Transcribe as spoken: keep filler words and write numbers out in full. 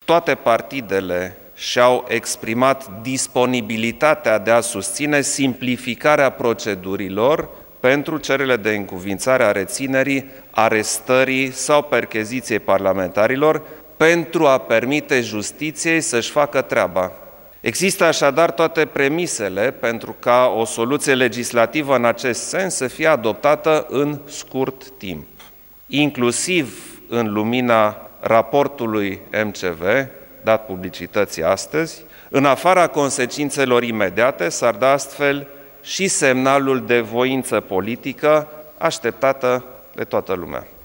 toate partidele și-au exprimat disponibilitatea de a susține simplificarea procedurilor pentru cererile de încuviințare a reținerii, arestării sau percheziției parlamentarilor, pentru a permite justiției să-și facă treaba. Există așadar toate premisele pentru ca o soluție legislativă în acest sens să fie adoptată în scurt timp, inclusiv în lumina raportului M C V, dat publicității astăzi. În afara consecințelor imediate, s-ar da astfel și semnalul de voință politică așteptată de toată lumea.